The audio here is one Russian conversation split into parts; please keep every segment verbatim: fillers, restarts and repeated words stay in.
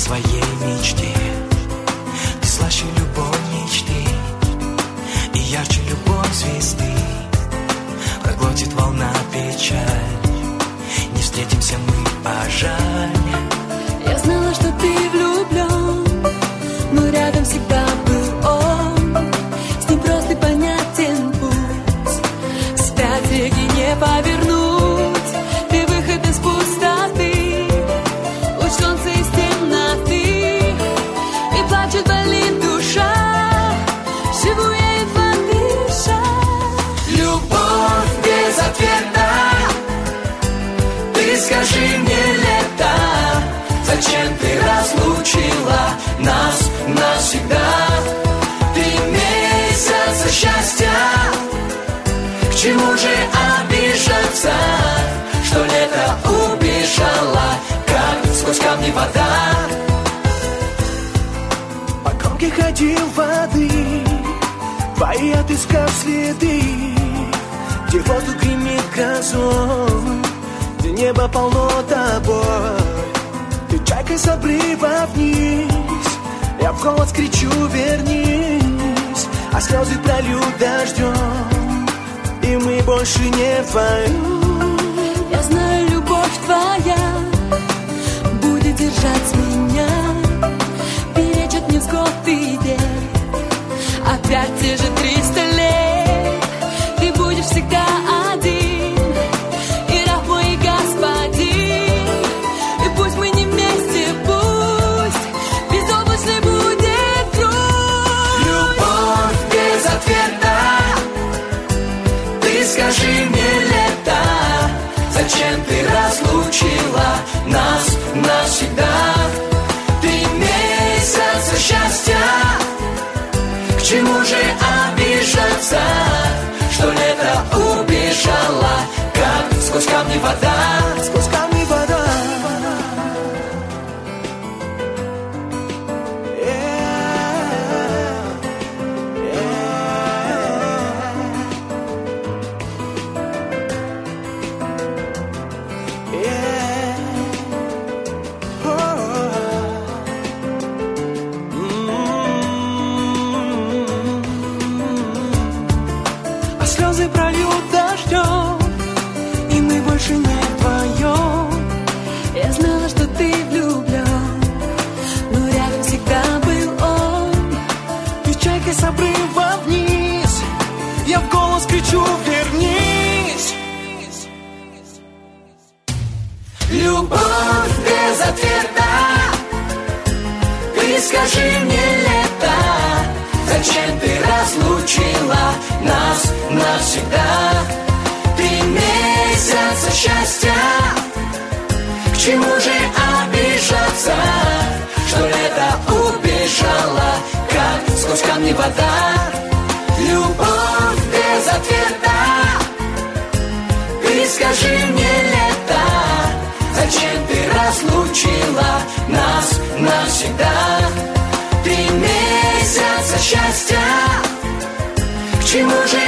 своей мечте. Ты слаще любой мечты и ярче любой звезды. Проглотит волна печаль, не встретимся мы, а жаль. Я знала, что ты влюблен, но рядом всегда был он. С ним прост и понятен путь, вспять реки не повернуть. Ты выход из пустоты, луч солнца из темноты. И плачет, болит душа, живу я едва дыша. Любовь без ответа, ты скажи мне, лето, зачем ты разлучила нас навсегда? Три месяца счастья, к чему же обижаться, что лето убежало, как сквозь камни вода. По кромке ходил воды, твои отыскав следы, где воздух гремит грозой, где небо полно тобой. Ты чайкой с обрыва вниз, я в голос кричу: вернись, а слезы пролью дождем, и мы больше не вдвоем. Я знаю, любовь твоя будет держать меня, беречь от невзгод и бед. Опять те же триста лет, ты будешь всегда один, и раб мой, и господин. И пусть мы не вместе, пусть безоблачный будет грудь. Любовь без ответа, ты скажи мне, лето, зачем ты разлучила нас навсегда? Три месяца счастья, к чему же обижаться, что лето убежало, как сквозь камни вода. Сквозь камни вода. А слезы прольют дождем, и мы больше не вдвоем. Я знала, что ты влюблен, но рядом всегда был он. Ты чайкой с обрыва вниз, я в голос кричу: вернись. Любовь без ответа, ты скажи мне, лето, зачем ты разлучила нас навсегда? Три месяца счастья, к чему же обижаться, что лето убежало, как сквозь камни вода. Любовь без ответа, ты скажи мне, лето, зачем ты разлучила нас навсегда? Три месяца счастья, к чему же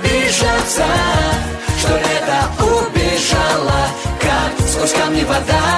обижаться, что лето убежало, как сквозь камни вода.